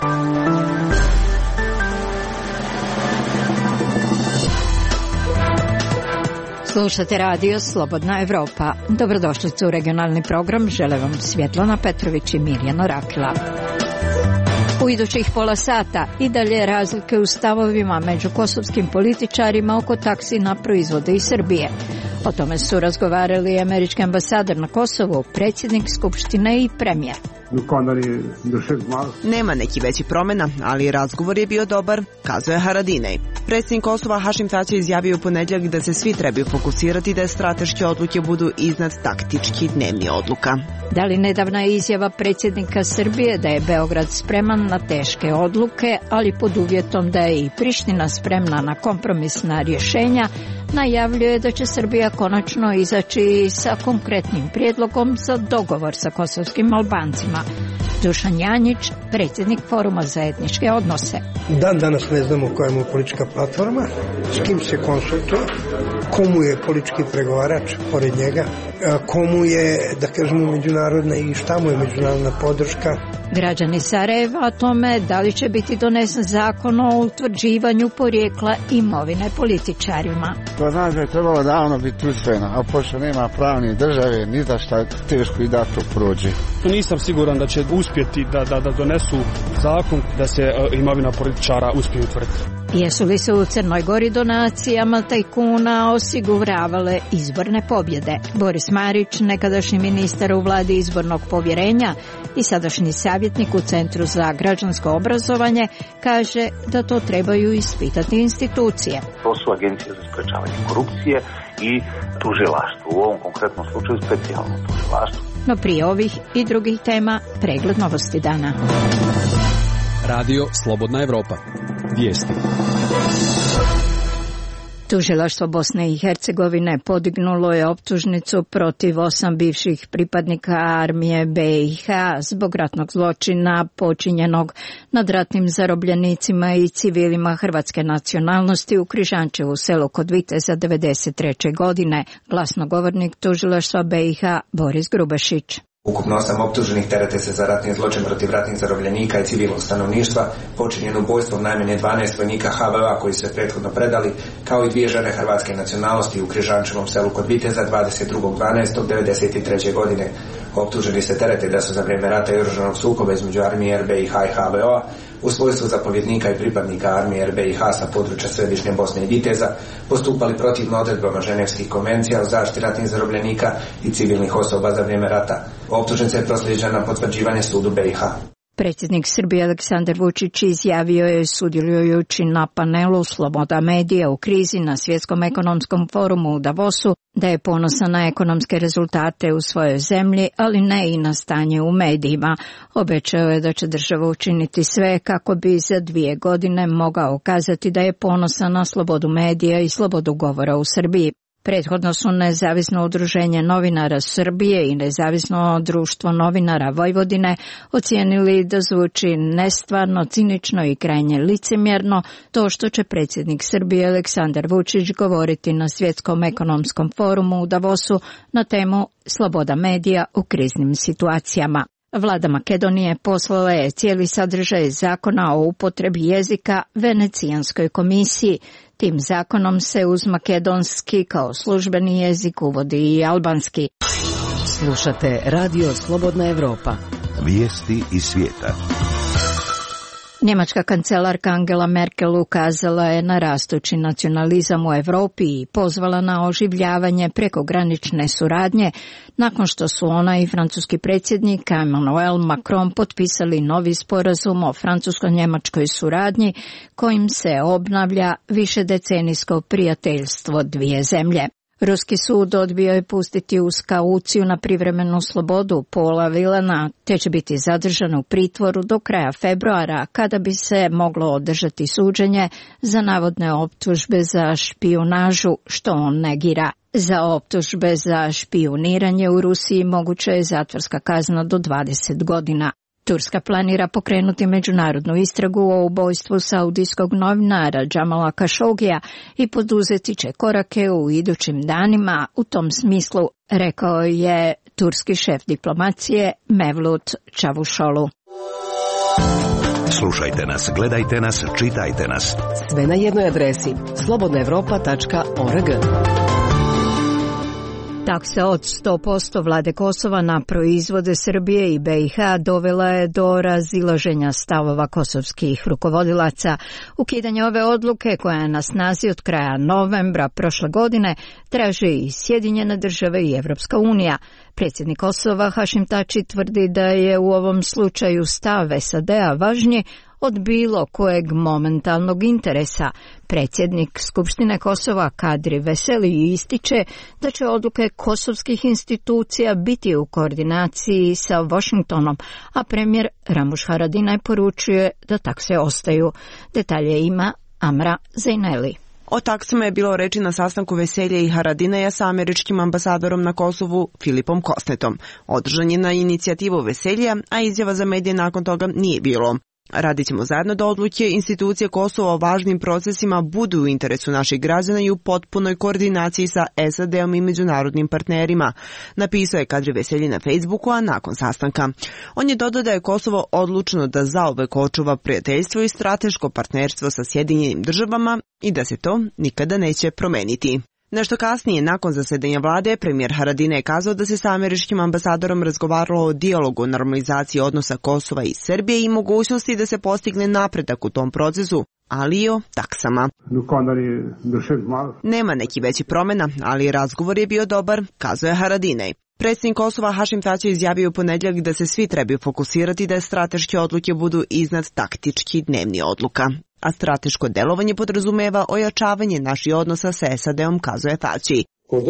Slušate radio Slobodna Evropa. Dobrodošli u regionalni program. Žele vam Svjetlana Petrović i Mirjana Rakila. U idućih pola sata i dalje razlike u stavovima među kosovskim političarima oko taksi na proizvode iz Srbije. O tome su razgovarali američki ambasador na Kosovu, predsjednik Skupštine i premijer. Nema neki veći promjena, ali razgovor je bio dobar, kazuje Haradinaj. Predsjednik Kosova Hašim Tači izjavio u ponedjeljak da se svi trebaju fokusirati da strateške odluke budu iznad taktičkih dnevnih odluka. Da li nedavna izjava predsjednika Srbije da je Beograd spreman na teške odluke, ali pod uvjetom da je i Priština spremna na kompromisna rješenja, najavljuje da će Srbija konačno izaći sa konkretnim prijedlogom za dogovor sa kosovskim Albancima. Dušan Janjić, predsjednik Foruma za etničke odnose. Dan danas ne znamo koja mu je politička platforma, s kim se konsultuje, komu je politički pregovarač pored njega, komu je, da kažemo, međunarodna i šta mu je međunarodna podrška. Građani Sarajeva o tome da li će biti donesen zakon o utvrđivanju porijekla imovine političarima. To znači da je trebalo davno biti usvojeno, a pošto nema pravne države, ni da šta teško i da to prođe. Nisam siguran da će uspjeti da donesu zakon da se imovina političara uspije utvrditi. Jesu li se u Crnoj Gori donacijama tajkuna osiguravale izborne pobjede? Boris Marić, nekadašnji ministar u vladi izbornog povjerenja i sadašnji savjetnik u Centru za građansko obrazovanje, kaže da to trebaju ispitati institucije. To su agencije za sprečavanje korupcije i tužilaštvo, u ovom konkretnom slučaju specijalno tužilaštvo. No prije ovih i drugih tema, pregled novosti dana. Radio Slobodna Evropa. Vijesti. Tužilaštvo Bosne i Hercegovine podignulo je optužnicu protiv 8 bivših pripadnika armije BiH zbog ratnog zločina počinjenog nad ratnim zarobljenicima i civilima hrvatske nacionalnosti u Križančevu selu kod Viteza 1993. godine, glasnogovornik tužilaštva BiH Boris Grubešić. Ukupno 8 optuženih terete se za ratni zločin protiv ratnih zarobljenika i civilnog stanovništva, počinjeno ubojstvom najmanje 12 vojnika HVO-a koji su se prethodno predali, kao i 2 žene hrvatske nacionalnosti u Križančevom selu kod Viteza 22.12.1993. godine. Optuženi se terete da su za vrijeme rata i oružanog sukoba između armije RBiH i HVO-a u svojstvu zapovjednika i pripadnika armije RBiH sa područja središnje Bosne i Viteza postupali protivno odredbama Ženevskih konvencija o zaštiti ratnih zarobljenika i civilnih osoba za vrijeme rata. Optužnica je proslijeđena na potvrđivanje sudu BiH. Predsjednik Srbije Aleksandar Vučić izjavio je sudjelujući na panelu Sloboda medija u krizi na Svjetskom ekonomskom forumu u Davosu da je ponosan na ekonomske rezultate u svojoj zemlji, ali ne i na stanje u medijima. Obećao je da će država učiniti sve kako bi za 2 godine mogao kazati da je ponosan na slobodu medija i slobodu govora u Srbiji. Prethodno su Nezavisno udruženje novinara Srbije i Nezavisno društvo novinara Vojvodine ocijenili da zvuči nestvarno, cinično i krajnje licemjerno to što će predsjednik Srbije Aleksandar Vučić govoriti na Svjetskom ekonomskom forumu u Davosu na temu Sloboda medija u kriznim situacijama. Vlada Makedonije poslala je cijeli sadržaj zakona o upotrebi jezika Venecijanskoj komisiji. Tim zakonom se uz makedonski kao službeni jezik uvodi i albanski. Slušate Radio Slobodna Evropa. Vijesti iz svijeta. Njemačka kancelarka Angela Merkel ukazala je na rastući nacionalizam u Europi i pozvala na oživljavanje prekogranične suradnje nakon što su ona i francuski predsjednik Emmanuel Macron potpisali novi sporazum o francusko-njemačkoj suradnji kojim se obnavlja višedecenijsko prijateljstvo dvije zemlje. Ruski sud odbio je pustiti uz kauciju na privremenu slobodu Paula Whelana, te će biti zadržan u pritvoru do kraja februara, kada bi se moglo održati suđenje za navodne optužbe za špijunažu, što on negira. Za optužbe za špijuniranje u Rusiji moguća je zatvorska kazna do 20 godina. Turska planira pokrenuti međunarodnu istragu o ubojstvu saudijskog novinara Jamala Khashoggija i poduzeti će korake u idućim danima u tom smislu, rekao je turski šef diplomacije Mevlut Čavuşoğlu. Slušajte nas, gledajte nas, čitajte nas. Sve na jednoj adresi slobodnaevropa.org. Taksa od 100% vlade Kosova na proizvode Srbije i BiH dovela je do razilaženja stavova kosovskih rukovodilaca. Ukidanje ove odluke, koja je na snazi od kraja novembra prošle godine, traže i Sjedinjene države i Evropska unija. Predsjednik Kosova Hašim Tači tvrdi da je u ovom slučaju stav SAD-a važniji od bilo kojeg momentalnog interesa. Predsjednik Skupštine Kosova Kadri Veseli ističe da će odluke kosovskih institucija biti u koordinaciji sa Washingtonom, a premijer Ramuš Haradinaj poručuje da takse ostaju. Detalje ima Amra Zejneli. O taksama je bilo reči na sastanku Veselja i Haradinaja sa američkim ambasadorom na Kosovu Filipom Kosnetom. Održan je na inicijativu Veselja, a izjava za medije nakon toga nije bilo. Radit ćemo zajedno da odluke institucije Kosova o važnim procesima budu u interesu naših građana i u potpunoj koordinaciji sa SAD-om i međunarodnim partnerima, napisao je Kadri Veselji na Facebooku, a nakon sastanka. On je dodao da je Kosovo odlučeno da zauvek očuva prijateljstvo i strateško partnerstvo sa Sjedinjenim državama i da se to nikada neće promeniti. Nešto kasnije, nakon zasedanja vlade, premijer Haradinaj je kazao da se sa američkim ambasadorom razgovaralo o dijalogu o normalizaciji odnosa Kosova i Srbije i mogućnosti da se postigne napredak u tom procesu, ali i o taksama. Nema neki veći promjena, ali razgovor je bio dobar, kazao je Haradinaj. Predsjednik Kosova Hašim Tači izjavio u ponedjeljak da se svi trebaju fokusirati da strateške odluke budu iznad taktički dnevni odluka. A strateško delovanje podrazumeva ojačavanje naših odnosa sa SAD-om, kazuje Tači.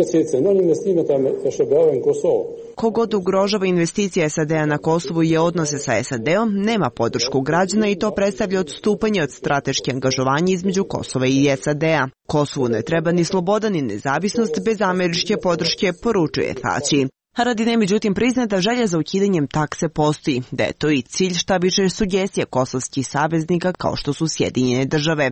Kogod ugrožava investicije SAD-a na Kosovu i odnose sa SAD-om, nema podršku građana i to predstavlja odstupanje od strateške angažovanja između Kosova i SAD-a. Kosovu ne treba ni sloboda ni nezavisnost bez američke podrške, poručuje Tači. Haradinaj međutim prizna da želja za ukidanjem takse postoji, da je to i cilj šta više sugestija kosovskih saveznika kao što su Sjedinjene države.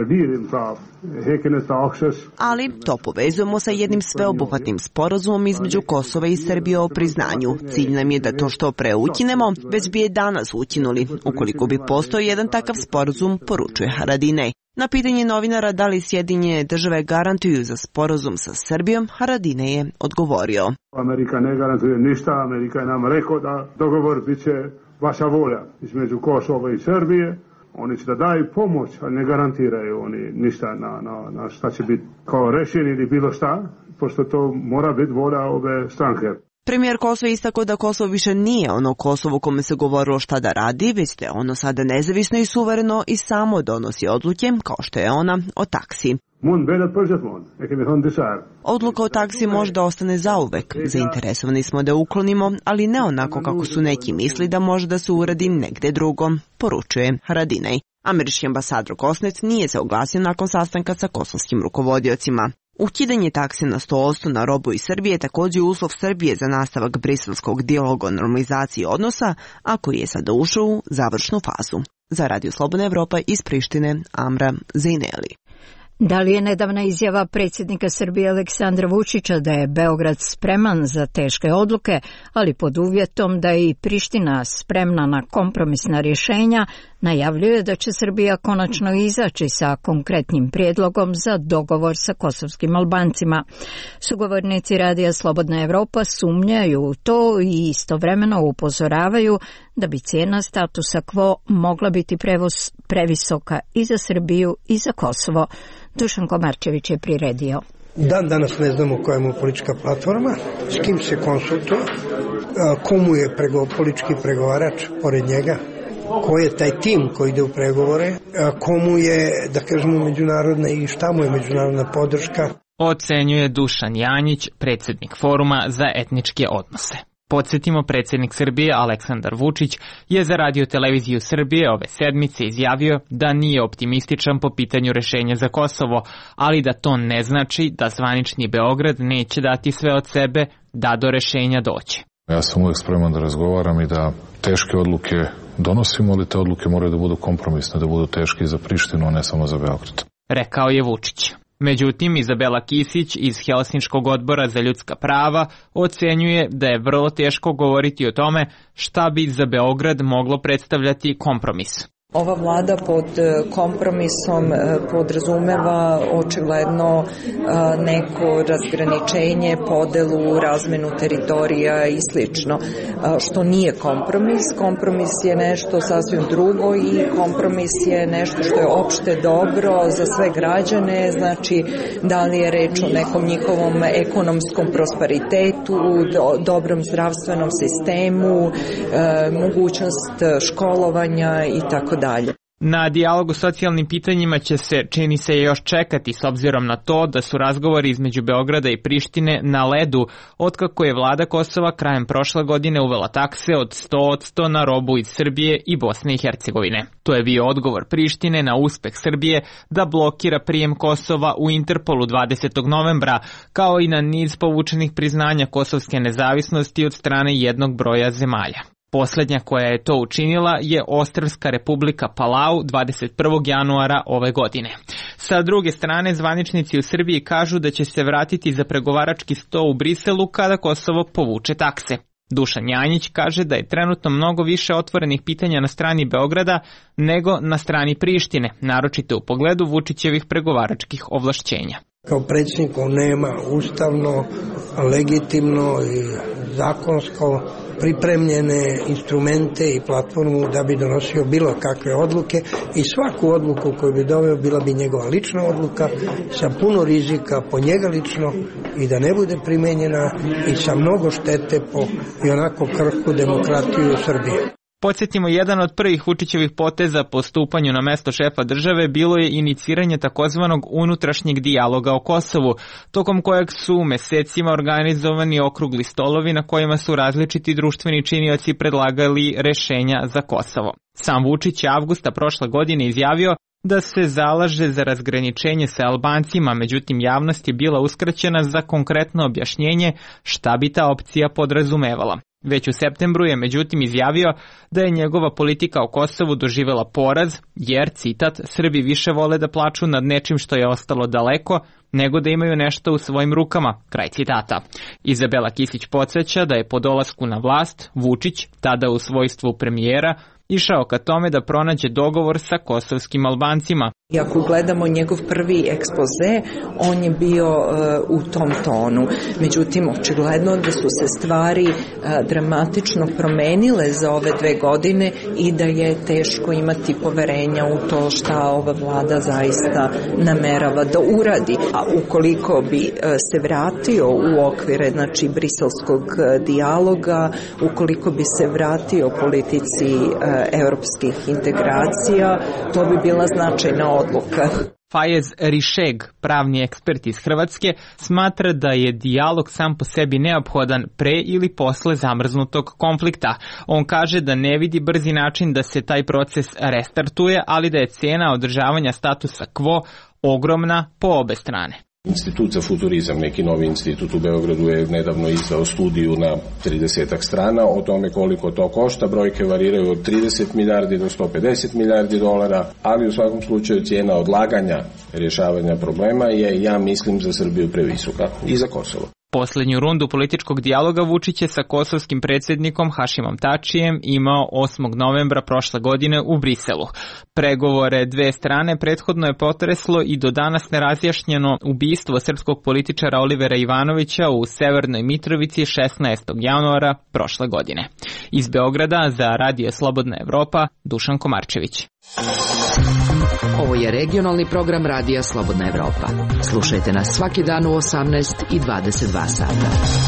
Ali to povezujemo sa jednim sveobuhvatnim sporazumom između Kosova i Srbije o priznanju. Cilj nam je da to što pre ukinemo, već bi je danas ukinuli, ukoliko bi postojao jedan takav sporazum, poručuje Haradinaj. Na pitanje novinara da li Sjedinjene države garantuju za sporazum sa Srbijom, Haradinaj je odgovorio. Amerika ne garantuje ništa, Amerika je nam rekao da dogovor bit će vaša volja između Kosova i Srbije. Oni će da daju pomoć, ali ne garantiraju oni ništa na šta će biti kao rešenje ili bilo šta, pošto to mora biti volja ove stranke. Premijer Kosova istakao da Kosovo više nije ono Kosovo kome se govorilo šta da radi, već da je ono sada nezavisno i suvereno i samo donosi odluke, kao što je ona o taksi. Odluka o taksi možda ostane zauvek. Zainteresovani smo da uklonimo, ali ne onako kako su neki misli da može da se uradi negde drugo, poručuje Haradinaj. Američki ambasador Kosnet nije se oglasio nakon sastanka sa kosovskim rukovodiocima. Ukidanje takse na 100% na robu iz Srbije je također uslov Srbije za nastavak briselskog dijaloga o normalizaciji odnosa, a koji je sada ušao u završnu fazu. Za Radio Slobodna Evropa iz Prištine, Amra Zejneli. Da li je nedavna izjava predsjednika Srbije Aleksandra Vučića da je Beograd spreman za teške odluke, ali pod uvjetom da je i Priština spremna na kompromisna rješenja, najavljuje da će Srbija konačno izaći sa konkretnim prijedlogom za dogovor sa kosovskim Albancima. Sugovornici Radija Slobodna Evropa sumnjaju u to i istovremeno upozoravaju da bi cijena statusa quo mogla biti previsoka i za Srbiju i za Kosovo. Dušan Komarčević je priredio. Dan danas ne znamo koja mu politička platforma, s kim se konsultuje, komu je politički pregovarač pored njega, ko je taj tim koji ide u pregovore, komu je, da kažemo, međunarodna i šta mu je međunarodna podrška. Ocenjuje Dušan Janjić, predsjednik Foruma za etničke odnose. Podsjetimo, predsjednik Srbije Aleksandar Vučić je za Radio Televiziju Srbije ove sedmice izjavio da nije optimističan po pitanju rješenja za Kosovo, ali da to ne znači da zvanični Beograd neće dati sve od sebe da do rješenja dođe. Ja sam uvijek spreman da razgovaram i da teške odluke donosimo, ali te odluke moraju da budu kompromisne, da budu teške i za Prištinu, a ne samo za Beograd. Rekao je Vučić. Međutim, Izabela Kisić iz Helsinškog odbora za ljudska prava ocenjuje da je vrlo teško govoriti o tome šta bi za Beograd moglo predstavljati kompromis. Ova vlada pod kompromisom podrazumeva očigledno neko razgraničenje, podelu, razmenu teritorija i slično, što nije kompromis. Kompromis je nešto sasvim drugo i kompromis je nešto što je opšte dobro za sve građane, znači da li je reč o nekom njihovom ekonomskom prosperitetu, dobrom zdravstvenom sistemu, mogućnost školovanja i tako dalje. Na dijalog o socijalnim pitanjima će se, čini se, još čekati s obzirom na to da su razgovori između Beograda i Prištine na ledu otkako je vlada Kosova krajem prošle godine uvela takse od 100% na robu iz Srbije i Bosne i Hercegovine. To je bio odgovor Prištine na uspeh Srbije da blokira prijem Kosova u Interpolu 20. novembra, kao i na niz povučenih priznanja kosovske nezavisnosti od strane jednog broja zemalja. Poslednja koja je to učinila je Ostrvska republika Palau 21. januara ove godine. Sa druge strane, zvaničnici u Srbiji kažu da će se vratiti za pregovarački sto u Briselu kada Kosovo povuče takse. Dušan Janjić kaže da je trenutno mnogo više otvorenih pitanja na strani Beograda nego na strani Prištine, naročito u pogledu Vučićevih pregovaračkih ovlašćenja. Kao predsjednik on nema ustavno, legitimno i zakonsko pripremljene instrumente i platformu da bi donosio bilo kakve odluke i svaku odluku koju bi doveo bila bi njegova lična odluka sa puno rizika po njega lično i da ne bude primenjena i sa mnogo štete po i onako krhku demokratiju Srbije. Podsjetimo, jedan od prvih Vučićevih poteza po stupanju na mesto šefa države bilo je iniciranje takozvanog unutrašnjeg dijaloga o Kosovu, tokom kojeg su mesecima organizovani okrugli stolovi na kojima su različiti društveni činioci predlagali rešenja za Kosovo. Sam Vučić je avgusta prošle godine izjavio da se zalaže za razgraničenje sa Albancima, međutim javnost je bila uskraćena za konkretno objašnjenje šta bi ta opcija podrazumevala. Već u septembru je međutim izjavio da je njegova politika o Kosovu doživela poraz, jer, citat, Srbi više vole da plaču nad nečim što je ostalo daleko, nego da imaju nešto u svojim rukama, kraj citata. Izabela Kisić podsjeća da je po dolasku na vlast Vučić, tada u svojstvu premijera, išao ka tome da pronađe dogovor sa kosovskim Albancima. I ako gledamo njegov prvi ekspoze, on je bio u tom tonu. Međutim, očigledno da su se stvari dramatično promenile za ove 2 godine i da je teško imati poverenja u to šta ova vlada zaista namerava da uradi. A ukoliko bi se vratio u okvire, znači, briselskog dijaloga, ukoliko bi se vratio politici evropskih integracija, to bi bila značajna odluka. Fajez Rišeg, pravni ekspert iz Hrvatske, smatra da je dijalog sam po sebi neophodan pre ili posle zamrznutog konflikta. On kaže da ne vidi brzi način da se taj proces restartuje, ali da je cena održavanja statusa quo ogromna po obe strane. Institut za futurizam, neki novi institut u Beogradu, je nedavno izdao studiju na 30 strana o tome koliko to košta. Brojke variraju od 30 milijardi do 150 milijardi dolara, ali u svakom slučaju cijena odlaganja rješavanja problema je, ja mislim, za Srbiju previsoka i za Kosovo. Poslednju rundu političkog dijaloga Vučić je sa kosovskim predsjednikom Hašimom Tačijem imao 8. novembra prošle godine u Briselu. Pregovore dve strane prethodno je potreslo i do danas nerazjašnjeno ubistvo srpskog političara Olivera Ivanovića u Severnoj Mitrovici 16. januara prošle godine. Iz Beograda za Radio Slobodna Evropa, Dušan Komarčević. Ovo je regionalni program Radija Slobodna Evropa. Slušajte nas svaki dan u 18 i 22 sata.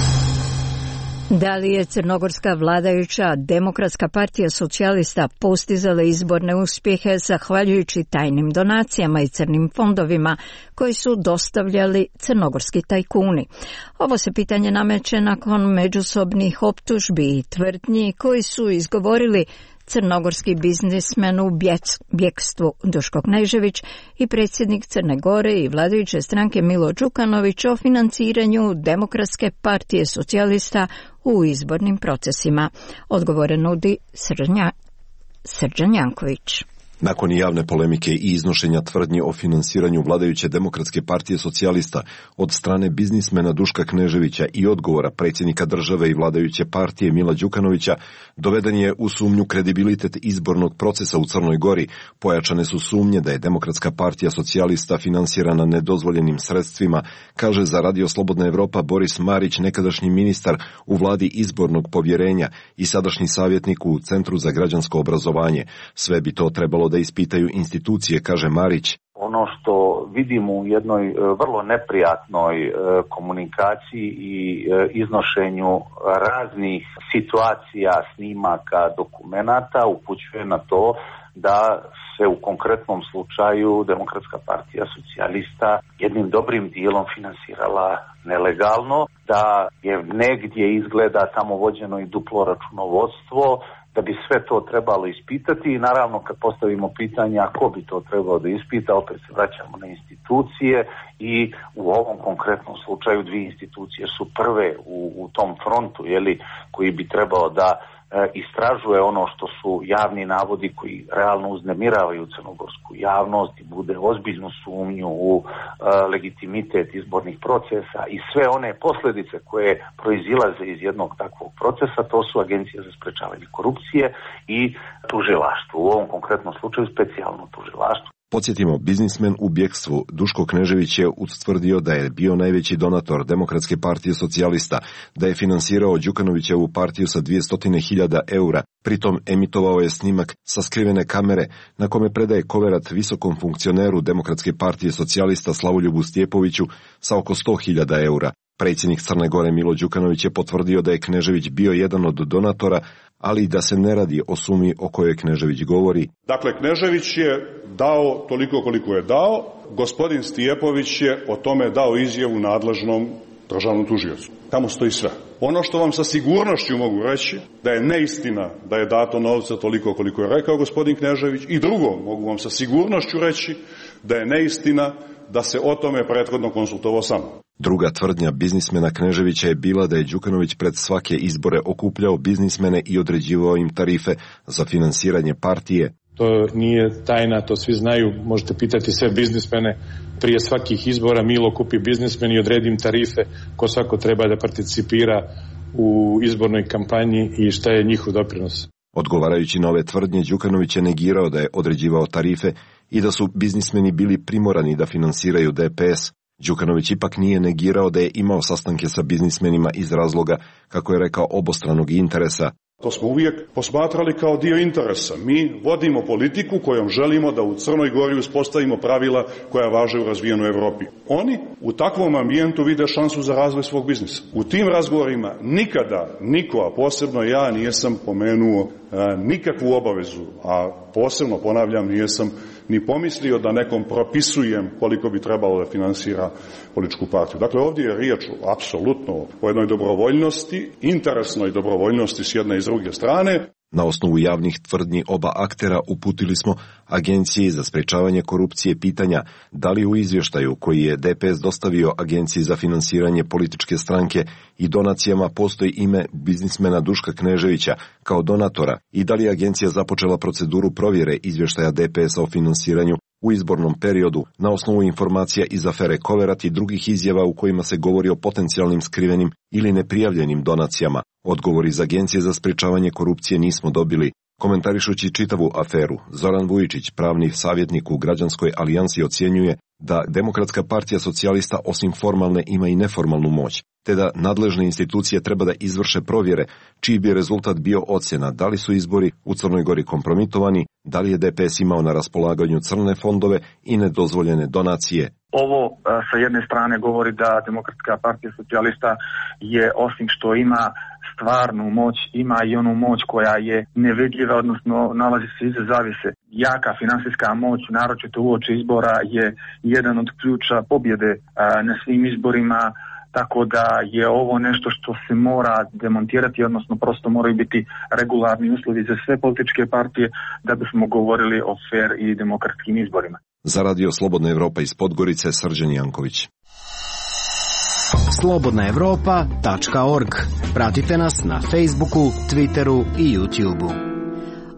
Da li je crnogorska vladajuća Demokratska partija socijalista postizala izborne uspjehe zahvaljujući tajnim donacijama i crnim fondovima koji su dostavljali crnogorski tajkuni? Ovo se pitanje nameće nakon međusobnih optužbi i tvrdnji koji su izgovorili crnogorski biznismen u bjekstvu Duško Knežević i predsjednik Crne Gore i vladajuće stranke Milo Đukanović o financiranju Demokratske partije socijalista u izbornim procesima. Odgovore nudi Srđan Janković. Nakon javne polemike i iznošenja tvrdnji o finansiranju vladajuće Demokratske partije socijalista od strane biznismena Duška Kneževića i odgovora predsjednika države i vladajuće partije Mila Đukanovića, doveden je u sumnju kredibilitet izbornog procesa u Crnoj Gori. Pojačane su sumnje da je Demokratska partija socijalista finansirana nedozvoljenim sredstvima, kaže za Radio Slobodna Evropa Boris Marić, nekadašnji ministar u vladi izbornog povjerenja i sadašnji savjetnik u Centru za građansko obrazovanje. Sve bi to trebalo da ispitaju institucije, kaže Marić. Ono što vidimo u jednoj vrlo neprijatnoj komunikaciji i iznošenju raznih situacija, snimaka, dokumenata upućuje na to da se u konkretnom slučaju Demokratska partija socijalista jednim dobrim dijelom finansirala nelegalno, da je negdje izgleda tamo vođeno i duplo računovodstvo, da bi sve to trebalo ispitati i naravno kad postavimo pitanje a ko bi to trebao da ispita, opet se vraćamo na institucije i u ovom konkretnom slučaju dvije institucije su prve u tom frontu, koji bi trebao da istražuje ono što su javni navodi koji realno uznemiravaju crnogorsku javnost i bude ozbiljnu sumnju u legitimitet izbornih procesa i sve one posljedice koje proizilaze iz jednog takvog procesa, to su Agencija za sprečavanje korupcije i tužilaštvo, u ovom konkretnom slučaju specijalno tužilaštvo. Podsjetimo, biznismen u bjekstvu Duško Knežević je ustvrdio da je bio najveći donator Demokratske partije socijalista, da je finansirao Đukanovićevu partiju sa 200.000 eura, pritom emitovao je snimak sa skrivene kamere na kome predaje koverat visokom funkcioneru Demokratske partije socijalista Slavoljubu Stjepoviću sa oko 100.000 eura. Predsjednik Crne Gore Milo Đukanović je potvrdio da je Knežević bio jedan od donatora, ali da se ne radi o sumi o kojoj Knežević govori. Dakle, Knežević je dao toliko koliko je dao, gospodin Stjepović je o tome dao izjavu nadležnom državnom tužiocu. Tamo stoji sve. Ono što vam sa sigurnošću mogu reći, da je neistina da je dato novca toliko koliko je rekao gospodin Knežević, i drugo, mogu vam sa sigurnošću reći da je neistina da se o tome prethodno konsultovao sam. Druga tvrdnja biznismena Kneževića je bila da je Đukanović pred svake izbore okupljao biznismene i određivao im tarife za finansiranje partije. To nije tajna, to svi znaju, možete pitati sve biznismene. Prije svakih izbora Milo kupi biznismen i odredi im tarife ko svako treba da participira u izbornoj kampanji i šta je njihov doprinos. Odgovarajući na ove tvrdnje, Đukanović je negirao da je određivao tarife i da su biznismeni bili primorani da finansiraju DPS. Đukanović ipak nije negirao da je imao sastanke sa biznismenima iz razloga, kako je rekao, obostranog interesa. To smo uvijek posmatrali kao dio interesa. Mi vodimo politiku kojom želimo da u Crnoj Gori uspostavimo pravila koja važe u razvijenoj Europi. Oni u takvom ambijentu vide šansu za razvoj svog biznisa. U tim razgovorima nikada niko, a posebno ja, nisam pomenuo nikakvu obavezu, a posebno, ponavljam, nisam ni pomislio da nekom propisujem koliko bi trebalo da finansira političku partiju. Dakle, ovdje je riječ apsolutno o jednoj dobrovoljnosti, interesnoj dobrovoljnosti s jedne i s druge strane. Na osnovu javnih tvrdnji oba aktera uputili smo Agenciji za sprečavanje korupcije pitanja da li u izvještaju koji je DPS dostavio Agenciji za finansiranje političke stranke i donacijama postoji ime biznismena Duška Kneževića kao donatora i da li je agencija započela proceduru provjere izvještaja DPS-a o finansiranju u izbornom periodu na osnovu informacija iz afere Koverat i drugih izjava u kojima se govori o potencijalnim skrivenim ili neprijavljenim donacijama. Odgovor iz Agencije za sprečavanje korupcije nismo dobili. Komentarišući čitavu aferu, Zoran Vujičić, pravni savjetnik u Građanskoj alijansi, ocjenjuje da Demokratska partija socijalista osim formalne ima i neformalnu moć, te da nadležne institucije treba da izvrše provjere čiji bi rezultat bio ocjena da li su izbori u Crnoj Gori kompromitovani, da li je DPS imao na raspolaganju crne fondove i nedozvoljene donacije. Ovo sa jedne strane govori da Demokratska partija socijalista je, osim što ima stvarnu moć, ima i onu moć koja je nevidljiva, odnosno nalazi se iza zavjese. Jaka finansijska moć, naročito uoči izbora, je jedan od ključa pobjede na svim izborima, tako da je ovo nešto što se mora demontirati, odnosno prosto moraju biti regularni uslovi za sve političke partije da bismo govorili o fer i demokratskim izborima. Za Radio Slobodna Evropa iz Podgorice, Srđan Janković. slobodnaevropa.org. Pratite nas na Facebooku, Twitteru i YouTubeu.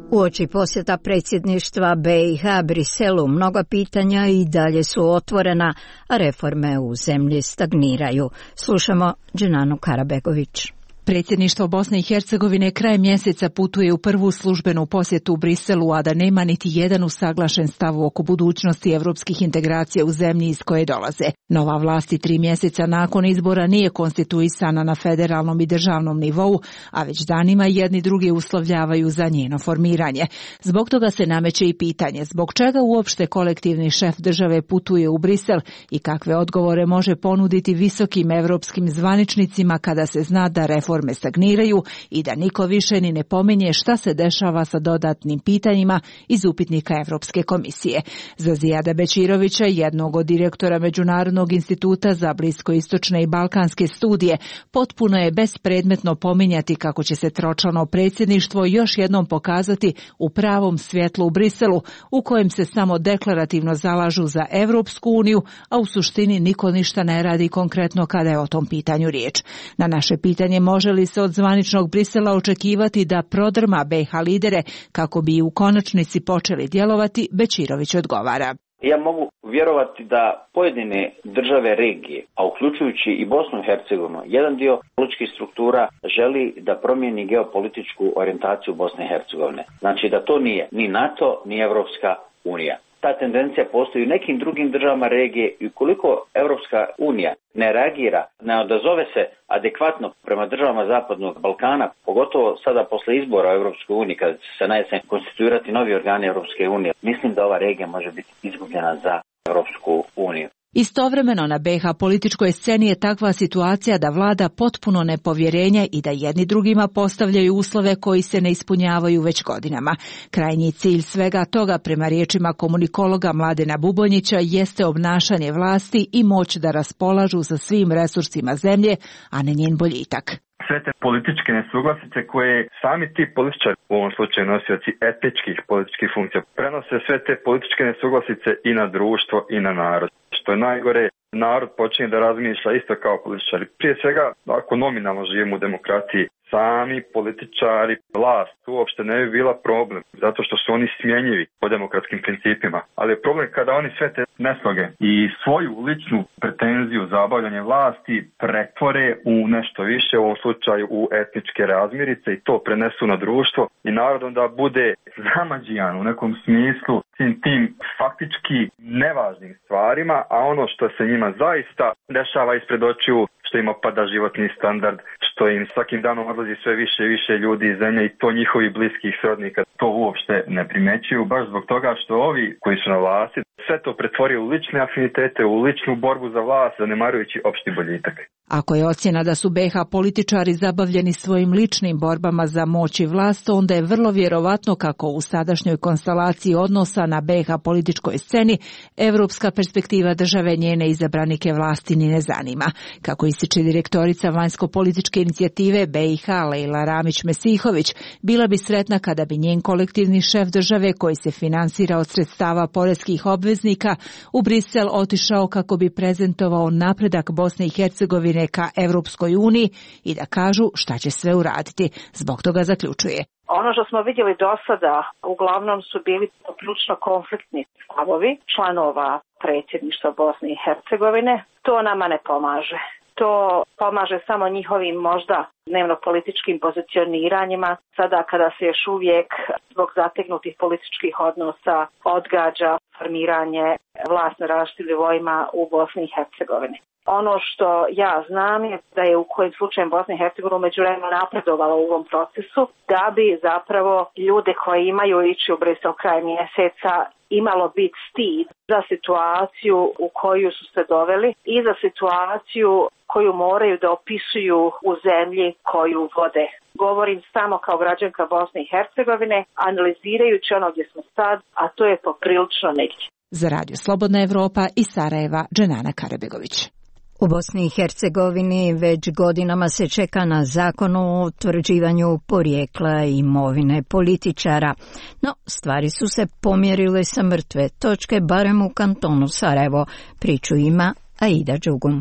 Uoči posjeta predsjedništva BiH Briselu mnoga pitanja i dalje su otvorena, a reforme u zemlji stagniraju. Slušamo Dženanu Karabegović. Predsjedništvo Bosne i Hercegovine krajem mjeseca putuje u prvu službenu posjetu u Briselu, a da nema niti jedan usaglašen stav oko budućnosti evropskih integracija u zemlji iz koje dolaze. Nova vlast 3 mjeseca nakon izbora nije konstituisana na federalnom i državnom nivou, a već danima jedni drugi uslovljavaju za njeno formiranje. Zbog toga se nameće i pitanje zbog čega uopšte kolektivni šef države putuje u Brisel i kakve odgovore može ponuditi visokim evropskim zvaničnicima kada se zna da reforme stagniraju i da niko više ni ne pominje šta se dešava sa dodatnim pitanjima iz upitnika Evropske komisije. Za Zijada Bećirovića, jednog od direktora Međunarodnog instituta za bliskoistočne i balkanske studije, potpuno je bespredmetno pominjati kako će se tročlano predsjedništvo još jednom pokazati u pravom svjetlu u Briselu, u kojem se samo deklarativno zalažu za Evropsku uniju, a u suštini niko ništa ne radi konkretno kada je o tom pitanju riječ. Na naše pitanje može li se od zvaničnog Brisela očekivati da prodrma BiH lidere kako bi u konačnici počeli djelovati, Bećirović odgovara. Ja mogu vjerovati da pojedine države regije, a uključujući i Bosnu i Hercegovinu, jedan dio političkih struktura želi da promijeni geopolitičku orijentaciju Bosne i Hercegovine. Znači da to nije ni NATO, ni Evropska unija. Ta tendencija postoji u nekim drugim državama regije i ukoliko Evropska unija ne reagira, ne odazove se adekvatno prema državama Zapadnog Balkana, pogotovo sada posle izbora u Evropskoj uniji, kad se na jesen konstituirati novi organi Evropske unije, mislim da ova regija može biti izgubljena za Evropsku uniju. Istovremeno na BiH političkoj sceni je takva situacija da vlada potpuno nepovjerenje i da jedni drugima postavljaju uslove koji se ne ispunjavaju već godinama. Krajnji cilj svega toga, prema riječima komunikologa Mladena Bubonjića, jeste obnašanje vlasti i moć da raspolažu sa svim resursima zemlje, a ne njen boljitak. Sve te političke nesuglasice koje sami ti političari, u ovom slučaju nosioci etničkih političkih funkcija, prenose sve te političke nesuglasice i na društvo i na narod. Što je najgore, narod počinje da razmišlja isto kao političari. Prije svega, ako nominalno živimo u demokratiji, sami političari, vlast uopšte ne bi bila problem, zato što su oni smjenjivi po demokratskim principima. Ali je problem kada oni sve te nesloge i svoju ličnu pretenziju za obavljanje vlasti pretvore u nešto više, u ovom slučaju u etničke razmirice, i to prenesu na društvo i narod onda bude zamađijan u nekom smislu tim faktički nevažnim stvarima, a ono što se njima zaista dešava ispred očiju, što im opada životni standard, što im svakim danom odlazi sve više i više ljudi iz zemlje i to njihovi bliskih srodnika to uopšte ne primećuju, baš zbog toga što ovi koji su na vlasti sve to pretvorio u lične afinitete, u ličnu borbu za vlast, zanemarujući opšti boljitak. Ako je ocjena da su BiH političari zabavljeni svojim ličnim borbama za moć i vlast, onda je vrlo vjerovatno kako u sadašnjoj konstelaciji odnosa na BiH političkoj sceni evropska perspektiva države njene izabranike vlasti ni ne zanima. Kako ističe direktorica vanjsko-političke inicijative BiH Lejla Ramić-Mesihović, bila bi sretna kada bi njen kolektivni šef države, koji se finansira od sredstava poreskih obveznika, u Brisel otišao kako bi prezentovao napredak Bosne i Hercegovine ka Evropskoj uniji i da kažu šta će sve uraditi. Zbog toga zaključuje. Ono što smo vidjeli do sada uglavnom su bili poprilično konfliktni stavovi članova predsjedništva Bosne i Hercegovine. To nama ne pomaže. To pomaže samo njihovim možda dnevno-političkim pozicioniranjima, sada kada se još uvijek zbog zategnutih političkih odnosa odgađa formiranje vlasti na različitim nivoima u Bosni i Hercegovini. Ono što ja znam je da je u kojim slučajem Bosna i Hercegovina međuvremeno napredovala u ovom procesu, da bi zapravo ljude koji imaju ići u Brisel kraj mjeseca imalo biti stid za situaciju u koju su se doveli i za situaciju koju moraju da opisuju u zemlji koju vode. Govorim samo kao građanka Bosne i Hercegovine, analizirajući ono gdje smo sad, a to je poprilično negdje. Za Radio Slobodna Evropa iz Sarajeva, Dženana Karabegović. U Bosni i Hercegovini već godinama se čeka na zakon o utvrđivanju porijekla imovine političara, no stvari su se pomjerile sa mrtve točke, barem u kantonu Sarajevo. Priču ima Aida Đugum.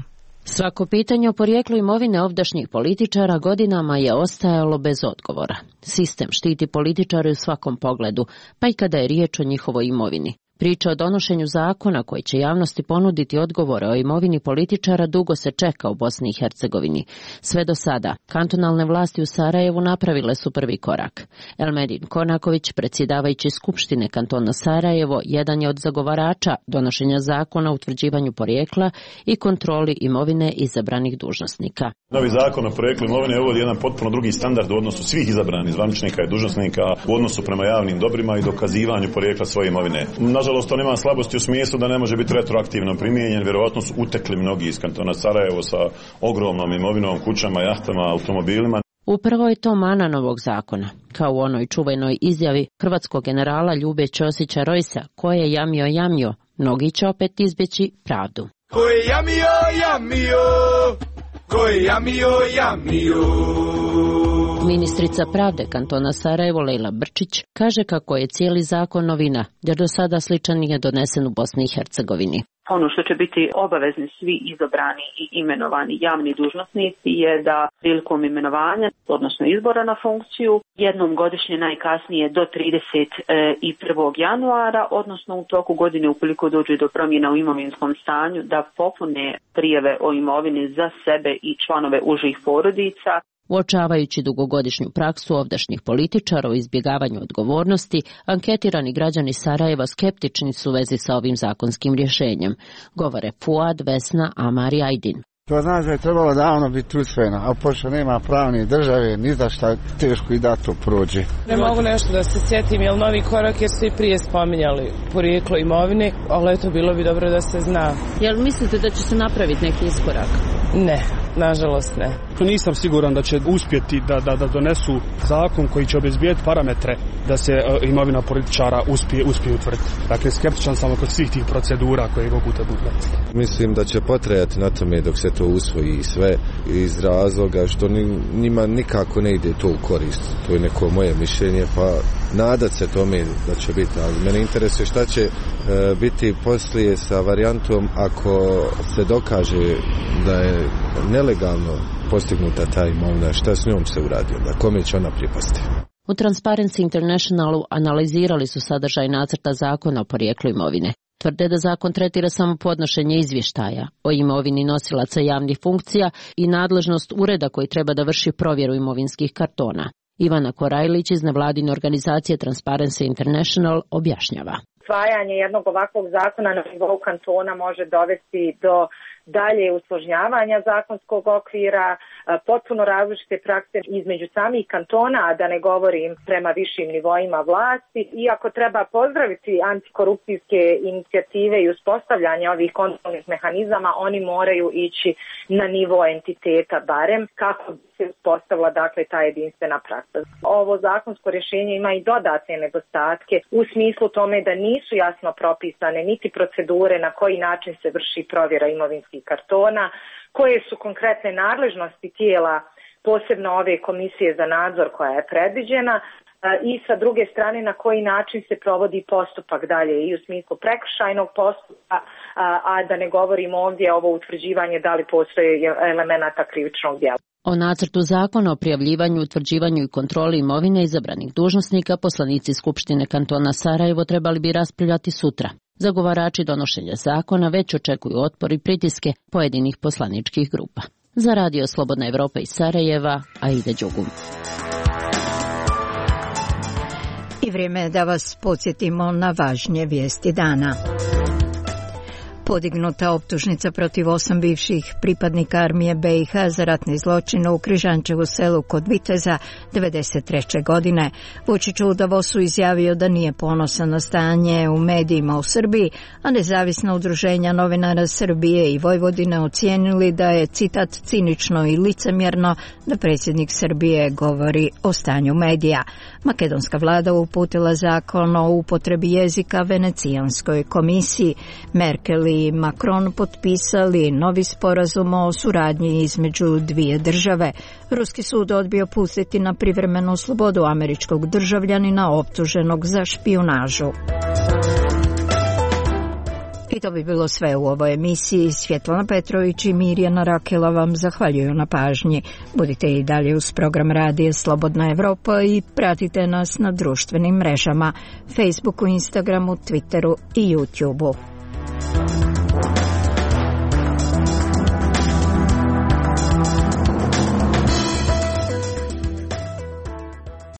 Svako pitanje o porijeklu imovine ovdašnjih političara godinama je ostajalo bez odgovora. Sistem štiti političare u svakom pogledu, pa i kada je riječ o njihovoj imovini. Priča o donošenju zakona koji će javnosti ponuditi odgovore o imovini političara dugo se čeka u Bosni i Hercegovini. Sve do sada, kantonalne vlasti u Sarajevu napravile su prvi korak. Elmedin Konaković, predsjedavajući Skupštine kantona Sarajevo, jedan je od zagovarača donošenja zakona o utvrđivanju porijekla i kontroli imovine izabranih dužnosnika. Novi zakon o porijeklu imovine uvodi jedan potpuno drugi standard u odnosu svih izabranih zvaničnika i dužnosnika u odnosu prema javnim dobrima i dokazivanju porijekla svoje imovine. Nažalost, on ima slabosti u smislu da ne može biti retroaktivno primijenjen. Vjerovatno su utekli mnogi iz kantona Sarajevo sa ogromnom imovinom, kućama, jahtama, automobilima. Upravo je to mana novog zakona, kao u onoj čuvenoj izjavi hrvatskog generala Ljube Ćosića Rojsa, ko je jamio, mnogi će opet izbjeći pravdu. Ko je jamio, ko je jamio. Ministrica pravde kantona Sarajevo Lejla Brčić kaže kako je cijeli zakon novina, jer do sada sličan nije donesen u Bosni i Hercegovini. Ono što će biti obavezni svi izabrani i imenovani javni dužnosnici je da prilikom imenovanja, odnosno izbora na funkciju, jednom godišnje najkasnije do 31. januara, odnosno u toku godine ukoliko dođe do promjena u imovinskom stanju, da popune prijave o imovini za sebe i članove užih porodica. Uočavajući dugogodišnju praksu ovdašnjih političara o izbjegavanju odgovornosti, anketirani građani Sarajeva skeptični su u vezi sa ovim zakonskim rješenjem, govore Fuad, Vesna, Amar i Ajdin. To znači da je trebalo davno biti usvojeno, a pošto nema pravne države, ni za šta teško i da to prođe. Ne mogu nešto da se sjetim, je li novi korak jer su i prije spominjali porijeklo imovine, ali eto bilo bi dobro da se zna. Jel mislite da će se napraviti neki iskorak? Ne, nažalost ne. Nisam siguran da će uspjeti da donesu zakon koji će obezbijeti parametre da se imovina političara uspije utvrditi. Dakle, skeptičan sam oko svih tih procedura koje mogu da budu. Mislim da će potrajati na tome dok se to usvoji sve iz razloga što njima nikako ne ide to u korist. To je neko moje mišljenje, pa nadat se tome da će biti. Ali mene interesuje šta će biti poslije sa varijantom ako se dokaže da je nelegalno postignuta ta imovina, šta s njom se uradi, da kome će ona pripasti. U Transparency Internationalu analizirali su sadržaj nacrta zakona o porijeklu imovine. Tvrde da zakon tretira samo podnošenje izvještaja o imovini nosilaca javnih funkcija i nadležnost ureda koji treba da vrši provjeru imovinskih kartona. Ivana Korajlić iz nevladine organizacije Transparency International objašnjava. Usvajanje jednog ovakvog zakona na nivou kantona može dovesti do dalje usložnjavanja zakonskog okvira, potpuno različite prakse između samih kantona, a da ne govorim prema višim nivoima vlasti. Iako treba pozdraviti antikorupcijske inicijative i uspostavljanje ovih kontrolnih mehanizama, oni moraju ići na nivo entiteta barem kako bi se uspostavila dakle ta jedinstvena praksa. Ovo zakonsko rješenje ima i dodatne nedostatke u smislu tome da nisu jasno propisane niti procedure na koji način se vrši provjera imovinskih kartona, koje su konkretne nadležnosti tijela, posebno ove komisije za nadzor koja je predviđena, i sa druge strane na koji način se provodi postupak dalje i u smislu prekršajnog postupka, a da ne govorimo ovdje ovo utvrđivanje da li postoje elemenata krivičnog djela. O nacrtu zakona o prijavljivanju, utvrđivanju i kontroli imovine izabranih dužnosnika poslanici Skupštine kantona Sarajevo trebali bi raspravljati sutra. Zagovarači donošenja zakona već očekuju otpor i pritiske pojedinih poslaničkih grupa. Za Radio Slobodna Evropa iz Sarajeva, Aida Đugum. I vrijeme je da vas podsjetimo na važnije vijesti dana. Podignuta optužnica protiv 8 bivših pripadnika armije BiH za ratne zločine u Križančevu selu kod Viteza 1993. godine. Vučić u Davosu izjavio da nije ponosan na stanje u medijima u Srbiji, a nezavisna udruženja novinara Srbije i Vojvodine ocijenili da je, citat, cinično i licemjerno da predsjednik Srbije govori o stanju medija. Makedonska vlada uputila zakon o upotrebi jezika Venecijanskoj komisiji. Merkel i Macron potpisali novi sporazum o suradnji između dvije države. Ruski sud odbio pustiti na privremenu slobodu američkog državljanina optuženog za špijunažu. I to bi bilo sve u ovoj emisiji. Svjetlana Petrović i Mirjana Rakela vam zahvaljuju na pažnji. Budite i dalje uz program Radija Slobodna Evropa i pratite nas na društvenim mrežama, Facebooku, Instagramu, Twitteru i YouTubeu.